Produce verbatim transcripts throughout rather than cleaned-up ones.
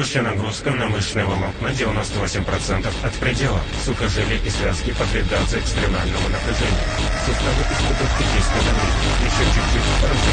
Текущая нагрузка на мышечный ломок на девяносто восемь процентов от предела. Сухожилия и связки подвергаются экстремальному напряжению. Суставы испытывают критическое давление. Еще чуть-чуть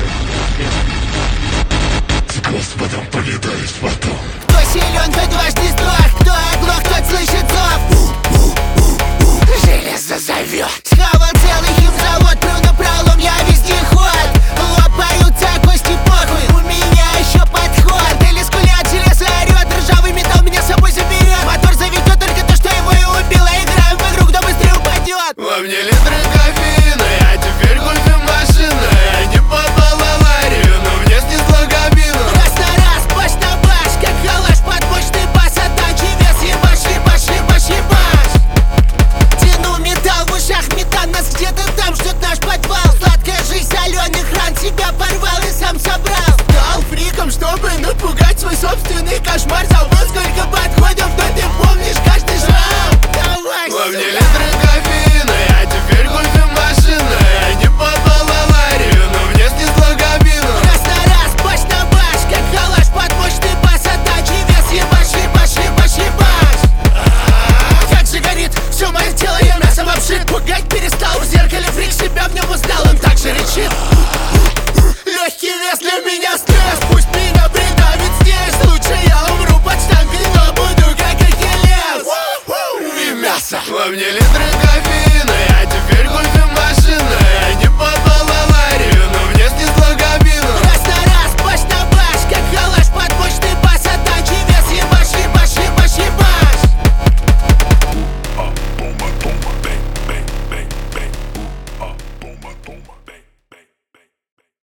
разрыв. С Господом полетаешь потом. Кто силен, тот дважды сдох. Кто оглох, тот слышит зов. Железо зовет. Схавал целый химзавод, пру на пролом, я вездеход. Лопаются кости, похуй, у меня еще подход. Или скулят, железо орет, ржавый металл меня с собой заберет. Мотор заведет только то, что его и убило. Играем в игру, кто быстрее упадет. Во мне литры кофеина, я теперь кофемашина. Я не попал в аварию, но мне снесло кабину. Раз на раз, баш на баш, как калаш под мощный бас. Отдачи вес, ебаш, ебаш, ебаш, ебаш. Тяну металл в ушах, метан, нас где-то там ждет наш подвал. Сладкая жизнь соленых ран, себя порвал и сам собрал. Стал фриком, чтобы напугать свой собственный кошмар. Забыл, сколько подходов, но ты помнишь каждый шрам. Давай, Во мне сука. литры кофеина.